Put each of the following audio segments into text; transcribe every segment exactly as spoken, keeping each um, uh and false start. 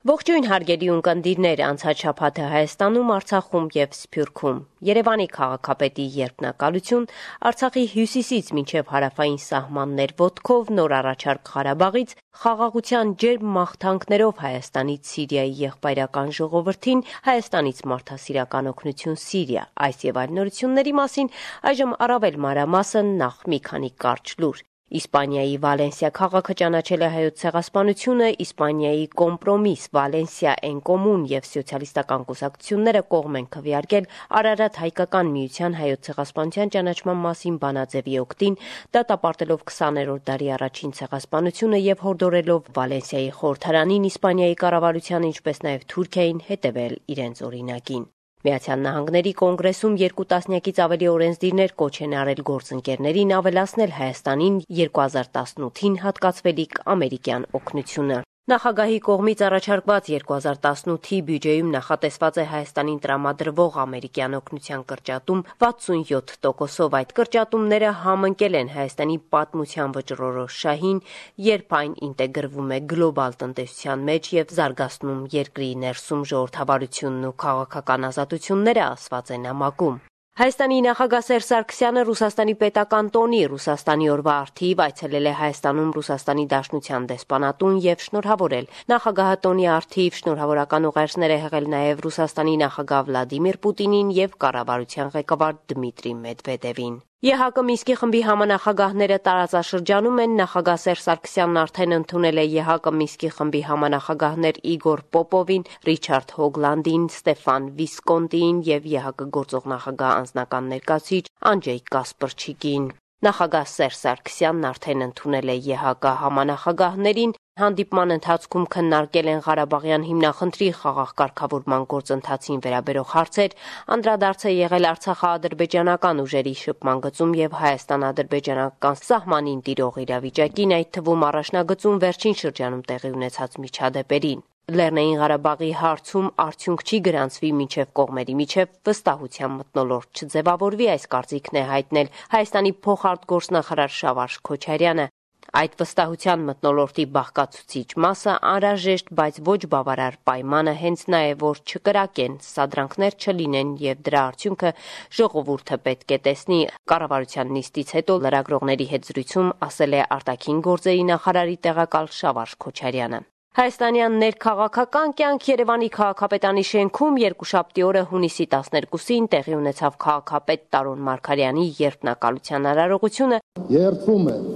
Ողջույն հարգելի ունկնդիրներ, անցած շաբաթը Հայաստանում, Արցախում և Սփյուռքում։ Երևանի քաղաքապետի երդմնակալություն, Արցախի հյուսիսից մինչև հարավային սահմաններ ոտքով նոր առաջարկ Ղարաբաղից, խաղաղության ջերմ մաղթանքներով Հայաստանից Սիրիայի եղբայրական ժողովրդին, Հայաստանից մարդասիրական օգնություն Սիրիա, այս և այլ նորությունների մասին այժմ առավել մանրամասն նախ մի քանի կարճ լուր։ Իսպանիայի Վալենսիա քաղաքը ճանաչել է հայոց ցեղասպանությունը, Իսպանիայի կոմպրոմիս, Վալենսիա Էն Կոմուն և սոցիալիստական կուսակցությունները կողմ են քվեարկել Արարատ հայկական միության հայոց ցեղասպանության ճանաչման մասին բանաձևի օգտին, դատապարտելով քսաներորդ դարի առաջին ցեղասպանությունը և հորդորելով Վալենսիայի խորհրդարանին, Իսպանիայի կառավարությանը, ինչպես նաև Թուրքիային հետևել իրենց օրինակին։ Միացյալ Նահանգների կոնգրեսում երկու տասնյակից ավելի օրենսդիրներ կոչ են արել գործընկերներին ավելացնել Հայաստանին երկու հազար տասնութին հատկացվելիք ամերիկյան օգնությունը։ Նախագահի կողմից առաջարկված երկու հազար տասնութի բյուջեում նախատեսված է Հայաստանին տրամադրվող ամերիկյան օգնության կրճատում վաթսունյոթ տոկոսով։ Այդ կրճատումները համընկել են Հայաստանի պատմության վճռորոշ շահին, երբ այն ինտեգրվում է գլոբալ տնտեսության մեջ և զարգացնում երկրի ներսում ժողովրդավարությունն ու քաղաքական ազատությունները, ասված է նամակում։ Հայաստանի նախագահ Սերժ Սարգսյանը Ռուսաստանի պետական տոնի Ռուսաստանի օրվա առթիվ այցելել է Հայաստանում Ռուսաստանի Դաշնության դեսպանատուն և շնորհավորել։ Նախագահը տոնի առթիվ շնորհավորական ուղերձներ է հղել նաև Ռուսաստանի նախագահ Վլադիմիր Պուտինին և կառավարության ղեկավար Դմիտրի Մեդվեդևին։ ԵՀԿ Մինսկի խմբի համանախագահները տարածաշրջանում են։ Նախագահ Սերժ Սարգսյանն արդեն ընդունել է ԵՀԿ Մինսկի խմբի համանախագահներ Իգոր Պոպովին, Ռիչարդ Հոգլանդին, Ստեֆան Վիսկոնտիին և ԵՀԿ գործող նախագահ անձնական ներկայացուցիչ Անջեյ Կասպրչիկին։ Նախագահ Սերժ Սարգսյանն արդեն ընդունել է ԵՀԿ համանախագահներին։ Հանդիպման ընթացքում քննարկել են Ղարաբաղյան հիմնախնդրի խաղաղ կարգավորման գործընթացին վերաբերող հարցեր, անդրադարձ է եղել արցախա-ադրբեջանական ուժերի շփման գծում և հայաստան-ադրբեջանական սահմանին տիրող իրավիճակին, այդ թվում առաջնագծում վերջին շրջանում տեղի ունեցած միջադեպերին։ Լեռնային Ղարաբաղի հարցում արդյունք չի գրանցվի մինչև կողմերի միջև վստահության մթնոլորտ չձևավորվի, այս կարծիքն է հայտնել Հայաստանի փոխարտգործնախարար Շավարժ Քոչարյանը։ Այդ վստահության մթնոլորտի բաղկացուցիչ մասը անհրաժեշտ, բայց ոչ բավարար պայմանը հենց նա է, որ չկրակեն, սադրանքներ չլինեն և դրա արդյունքը ժողովուրդը պետք է տեսնի, կառավարության նիստից հետո լրագրողների հետ զրույցում ասել է արտաքին գործերի նախարարի տեղակալ Շավարժ Քոչարյանը։ Հայաստանյան ներքաղաքական կյանք Երևանի քաղաքապետանի շենքում երկուշաբթի օրը հունիսի տասներկուսին տեղի ունեցավ քաղաքապետ Տարոն Մարգարյանի երդմնակալության արարողությունը։ Երդվում է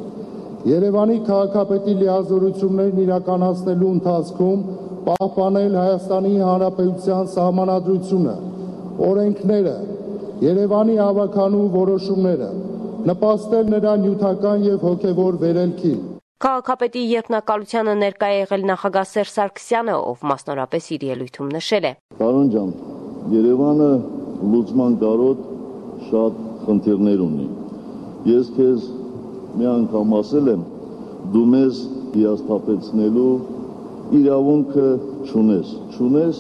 Երևանի քաղաքապետի լիազորություններն իրականացնելու ընթացքում պահպանել Հայաստանի Հանրապետության սահմանադրությունը, օրենքները, Երևանի ավականու որոշումները, նպաստել նրա նյութական և հոգևոր վերելքին։ Քաղաքապետի երդմնակալությանը ներկա է եղել նախագահ Սերժ Սարգսյանը, ով մասնորապես իր ելույթում նշել է. Պարոն ջան, Երևանը լուծման կարոտ շատ խնդիրներ ունի։ Ես քեզ մի անգամ ասել եմ, դու մեզ հիասթափեցնելու իրավունքը չունես, չունես,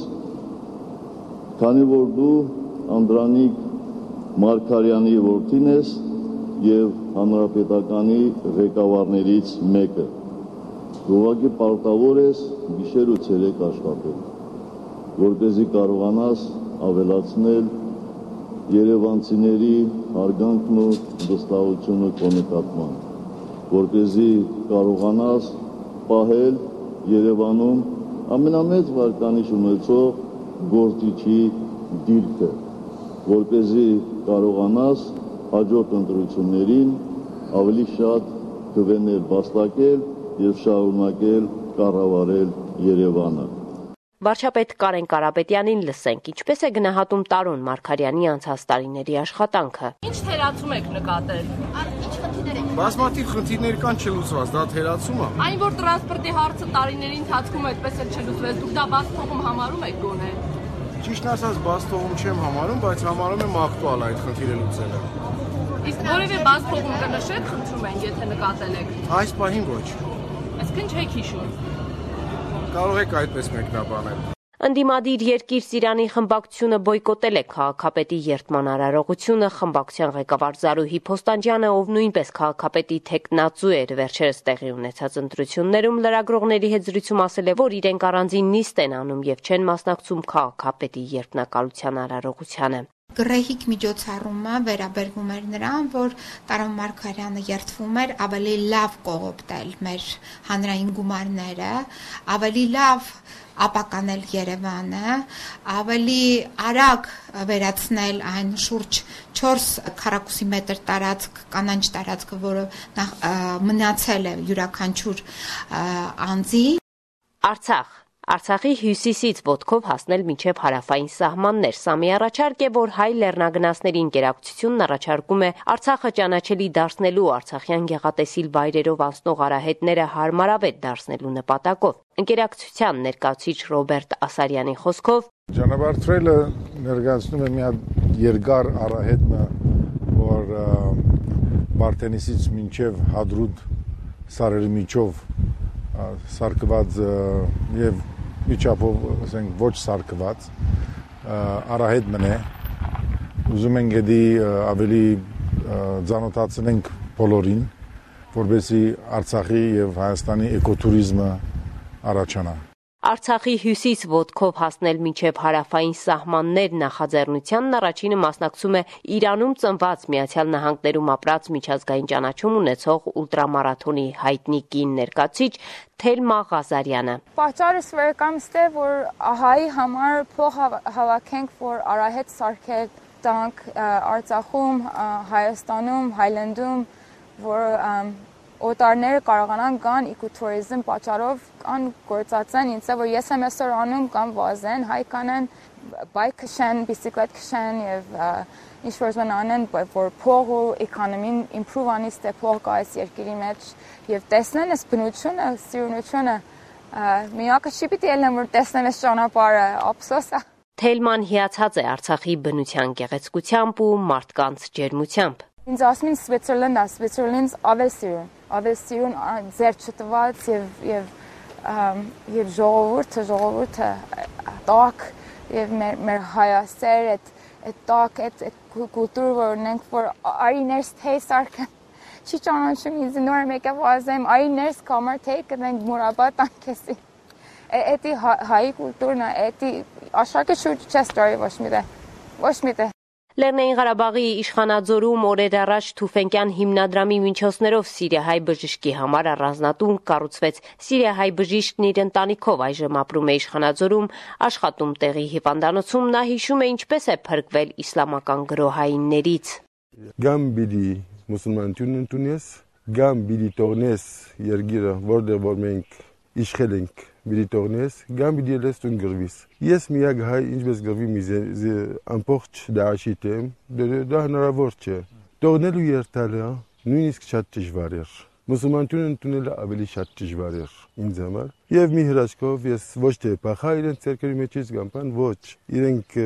քանի որ դու Անդրանիկ Մարգարյանի որդին ես և հանրապետականի ղեկավարներից մեկը։ Ուղղակի պարտավոր ես գիշեր ու ցերեկ աշխատել, որպեսզի կարողանաս ավելացնել երևանցիների հարգանքն ու վստահությունը քո նկատմամբ, որպեսզի կարողանաս պահել Երևանում ամենամեծ վարկանիշ ունեցող գործիչի դիրքը, որպեսզի կարողանաս հաջորդ ընտրություններին ավելի շատ քվեներ վաստակել և շարունակել կառավարել Երևանը։ Վարչապետ Կարեն Կարապետյանին լսենք, ինչպես է գնահատում Տարոն Մարգարյանի անցած տարիների աշխատանքը։ Ինչ թերացում եք նկատել։ Ինչ խնդիրներ եք։ Բազմաթիվ խնդիրներ կան չլուծված, դա թերացում է։ Այն որ տրանսպորտի հարցը տարիների ընթացքում այդպես էլ չլուծվեց, դուք դա բաց թողում համարում եք գոնե։ Ճիշտն ասած, բաց թողում չեմ համարում, բայց համարում եմ ակտուալ այդ խնդիրը լուծելը։ Իսկ որևէ բաց թողում կնշեք, խնդրում ենք, եթե նկատել եք։ Այս պահին ոչ։ Այսինքն չեք հիշում։ Կարող եք այդպես մեկնաբանել։ Ընդդիմադիր երկիր Սիրանի խմբակցությունը բոյկոտել է քաղաքապետի երդման արարողությունը, խմբակցության ղեկավար Զարուհի Փոստանջյանը, ով նույնպես քաղաքապետի թեկնածու էր վերջերս տեղի ունեցած ընտրություններում, լրագրողների հետ զրույցում ասել է, որ իրենք առանձին նիստ են անում եւ չեն մասնակցում քաղաքապետի երդմնակալության արարողությանը։ Գռեհիկ միջոցառումը վերաբերվում էր նրան, որ Տարոն Մարգարյանը երդվում էր ավելի լավ կողոպտել մեր հանրային գումարները, ավելի լավ ապականել Երևանը, ավելի արագ վերացնել այն շուրջ չորս քառակուսի մետր տարածք, կանաչ տարածքը, որը մնացել է յուրաքանչյուր անձի։ Արցախ Արցախի հյուսիսից ոտքով հասնել մինչև հարավային սահմաններ։ Սա մի առաջարկ է, որ հայ լեռնագնացների ընկերակցությունն առաջարկում է Արցախը ճանաչելի դարձնելու, արցախյան գեղատեսիլ վայրերով անցնող արահետները հարմարավետ դարձնելու նպատակով։ Ընկերակցության ներկայացուցիչ Ռոբերտ Ասարյանի խոսքով Ճանապարհորդելը ներկայացնում է մի հատ երկար արահետ, որ Բարդենիսից մինչև Հադրուտ սարերի միջով սարկված եւ միջապով, ասենք, ոչ սարկված արահետ մնե։ Ուզում ենք դի ավելի ծանոթացնենք բոլորին, որպեսզի Արցախի եւ Հայաստանի էկոտուրիզմը առաջանա։ Արցախի հյուսիս ոտքով հասնել մինչև հարավային սահմաններ նախաձեռնությանն առաջինը մասնակցում է Իրանում ծնված Միացյալ Նահանգներում ապրած միջազգային ճանաչում ունեցող ուլտրամարաթոնի հայտնի կին ներկայացուցիչ Թելմա Ղազարյանը։ Պատճառը սովորական է, որ ահայի համար փող հավաքենք, որ արահետ սարքել տանք Արցախում, Հայաստանում, Հայլանդում, որ օտարները կարողանան կան իքոտուրիզմ պատճառով կան գործածեն, ինձ է, որ ես եմ այսօր անում կամ վազեն, հայ կանեն, բայկ քշեն, բիսիկլետ քշեն եւ ինչ-որ բան անեն, որ փող ու էկոնոմին improve անի, ստե փող կա այս երկրի մեջ եւ տեսնեն այս բնությունը, սիրունությունը, միակը չի պիտի ելնեմ, որ տեսնեմ այս ճանապարհը, ափսոս է։ Թելման հիացած է Արցախի բնության գեղեցկությամբ ու մարդկանց ջերմությամբ։ Ինձ ասում են Switzerland, Switzerland ավել սիրուն, ավել սիրուն ձեր չտված եւ եւ եւ ժողովուրդը, ժողովուրդը տակ եւ մեր մեր հայասեր այդ այդ տակ այդ կուլտուր որ ունենք, որ արիներս թեյսարքը չի ճանաչում ինձ նոր մեկը վազեմ, արիներս կամար թեյ կդենք մուրաբատ անքեսի։ Էդի հայ կուլտուրն է, էդի աշխարհի շուրջ չես տարի ոչ մի տեղ, ոչ մի տեղ։ Լեռնային Ղարաբաղի Իշխանաձորում օրեր առաջ Թուֆենկյան հիմնադրամի միջոցներով սիրիահայ բժշկի համար առանձնատուն կառուցվեց։ Սիրիահայ բժիշկն իր ընտանիքով այժմ ապրում է Իշխանաձորում, աշխատում տեղի հիվանդանոցում, նա հիշում է ինչպես է փրկվել իսլամական գրոհայիններից։ Գամ բիդի մուսուլմանություն ընդունես, գամ բիդի տողնես երգիրը, որտեղ որ մենք իշխել ենք բիդի տողնես, գամ բիդի ելես տուն գրվիս։ Ես միակ հայ ինչպես գրվի մի ամբողջ Դաաշի դեմ, դա հնարավոր չէ։ Տողնելու երթալը նույնիսկ շատ դժվար էր։ Մուսուլմանությունը ընդունելը ավելի շատ դժվար էր ինձ համար։ Եվ մի հրաշքով ես ոչ թե փախա իրենց ցերկերի մեջից կամ բան, ոչ, իրենք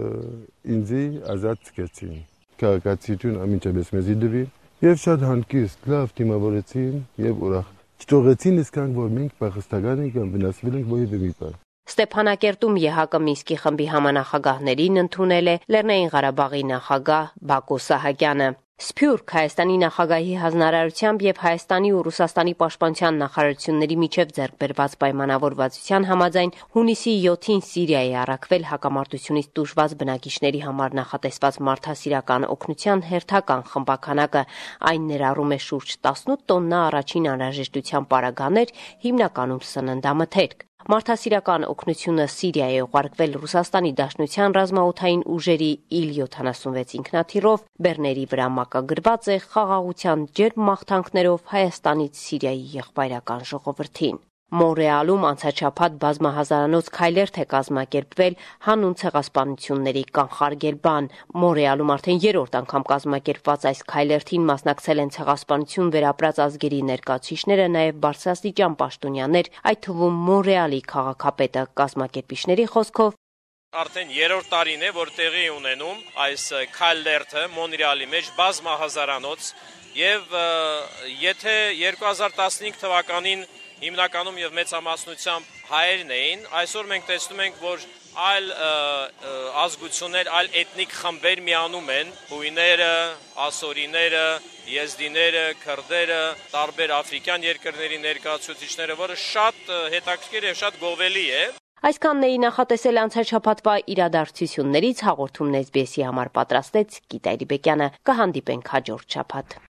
ինձ ազատ կեցին։ Քաղաքացիություն ամենջապես մեզի դվի եւ շատ հանկիստ լավ դիմավորեցին եւ ուրախ Չթողեցին իսկան, որ մենք Պաղեստական ենք կամ վնասվել ենք որևէ մի բան։ Ստեփանակերտում ԵՀԿ Մինսկի խմբի համանախագահներին ընդունել է Լեռնային Ղարաբաղի նախագահ Բակո Սահակյանը։ Սփյուռք Հայաստանի նախագահի հանձնարարությամբ եւ Հայաստանի ու Ռուսաստանի պաշտպանության նախարարությունների միջև ձեռք բերված պայմանավորվածության համաձայն հունիսի յոթին Սիրիայի առաքվել հակամարտությունից տուժված բնակիչների համար նախատեսված մարդասիրական օգնության հերթական խմբականակը, այն ներառում է շուրջ տասնութ տոննա առաջին անհրաժեշտության պարագաներ, հիմնականում սննդամթերք։ Մարդասիրական օգնությունը Սիրիայի ուղարկվել Ռուսաստանի Դաշնության ռազմաօդային ուժերի իլ յոթանասունվեց ինքնաթիռով, բեռների վրա մակագրված է խաղաղության ջերմ մաղթանքներով Հայաստանից Սիրիայի եղբայրական ժողովրդին։ Մոնրեալում անցաչափած բազմահազարանոց քայլերթ է կազմակերպվել հանուն ցեղասպանությունների կանխարգելման։ Մոնրեալում արդեն երրորդ անգամ կազմակերպված այս քայլերթին մասնակցել են ցեղասպանություն վերապրած ազգերի ներկայացուցիչները, նաև բարձրաստիճան պաշտոնյաներ, այդ թվում Մոնրեալի քաղաքապետը։ Կազմակերպիչների խոսքով Արդեն երրորդ տարին է, որ տեղի ունենում այս քայլերթը Մոնրեալի մեջ բազմահազարանոց եւ եթե երկու հազար տասնհինգ թվականին հիմնականում եւ մեծամասնությամբ հայերն էին, այսօր մենք տեսնում ենք, որ այլ ազգություններ, այլ էթնիկ խմբեր միանում են, հույները, ասորիները, եզդիները, քրդերը, տարբեր աֆրիկյան երկրների ներկայացուցիչները, որը շատ հետաքրքիր եւ շատ գովելի է։ Այսքանն էի նախատեսել անցաշաբաթվա իրադարձություններից հաղորդումն էս բի էսի համար պատրաստեց Գիտալի Բեկյանը։ Կհանդիպենք հաջորդ շաբաթ։